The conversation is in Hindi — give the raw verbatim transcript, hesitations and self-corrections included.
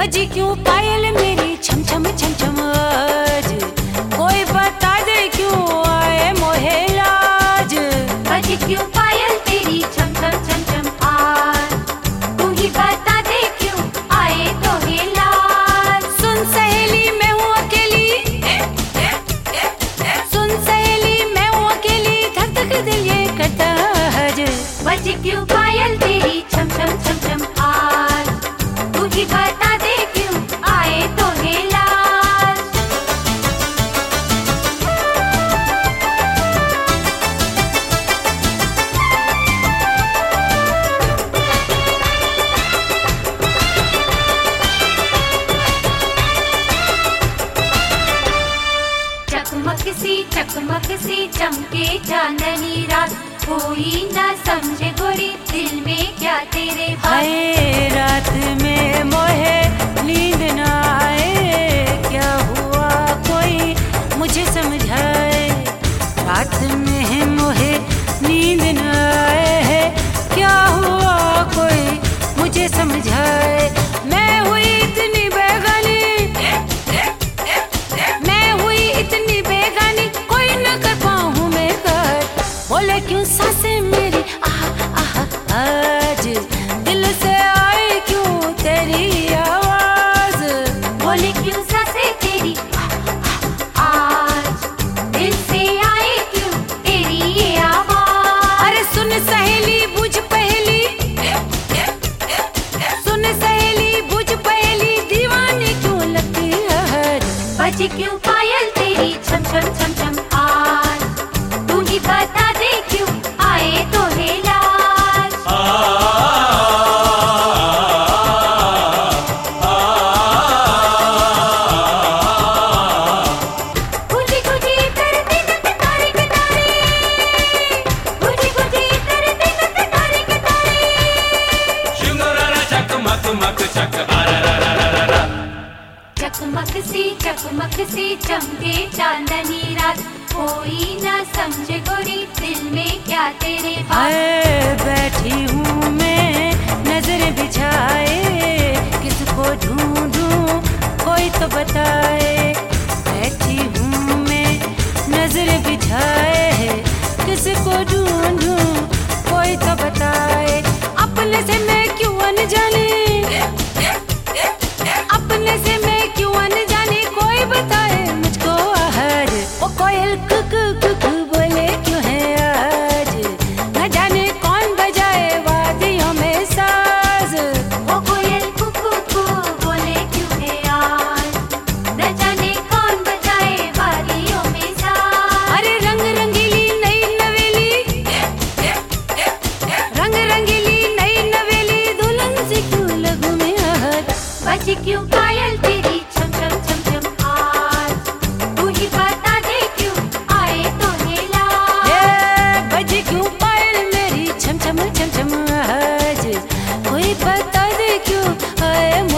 बजी क्यों पायल मेरी छम छम छम छम आज, कोई बता दे क्यों आए मोहे लाज। बजी क्यों पायल तेरी छम छम छम छम आज, तू ही बता दे क्यों आए तोहे लाज। सुन सहेली मैं हूँ अकेली, सुन सहेली मैं हूँ अकेली, धक धक दिल ये करता है। बजी क्यों पायल तेरी छम छम छम छम आज, तू ही बता दे क्यों आए तोहे लाज। चकमक सी चकमक सी चमके चांदनी रात, कोई ना समझे गोरी दिल में क्या तेरे बात। हाय रात में मोहे नींद ना आए, क्या हुआ कोई मुझे समझाए। रात में मोहे नींद ना आए है, क्या हुआ कोई मुझे समझाए। मैं हुई इतनी बेगानी, मैं हुई इतनी बेगानी, कोई न कर पाऊँ मैं कर। बोले क्यों सांसें मेरी आह आह आज, दिल से आई क्यों तेरी आवाज। बोले क्यों सांसें तेरी आज, दिल से आए क्यों तेरी ये आवाज। अरे सुन सहेली बुझ पहेली, सुन सहेली बुझ पहेली, दीवानी क्यों लगती है। बजी क्यों पायल तेरी छम छम छम छम आज, तू ही बता दे क्यों आए तोहे लाज। गुजी गुजी करते कतारे कतारे, गुजी गुजी करते कतारे कतारे। Shungorara chak mak mak chak ararararara. चकमक सी चकमक सी चमके चांदनी रात, कोई ना समझे गोरी दिल में क्या तेरे बात। हाय बैठी हूँ मैं नजर बिछाए, किसको ढूंढूं कोई तो बताए। बैठी हूँ मैं नजर बिछाए, किसको ढूंढूं कोई तो बताए। अपने से मैं क्यों अनजाने, अपने से मैं क्यों अनजाने, कोई बताए मुझको आज। ओ कोयल कुकू कुकू बोले क्यों है आज, न जाने कौन बजाए वादियों में साज। ओ कोयल कुकू को बोले क्यों है आज, न जाने कौन बजाए वादियों में साज। अरे रंग रंगीली नई नवेली, रंग रंगीली नई नवेली, दुल्हन से क्यों लगूं मैं आज। बजी क्यों पायल तेरी छम छम छम छम आज, तू ही बता दे क्यों आए तोहे लाज। ए, बजी क्यों पायल मेरी छम छम छम छम आज, कोई बता दे क्यों आए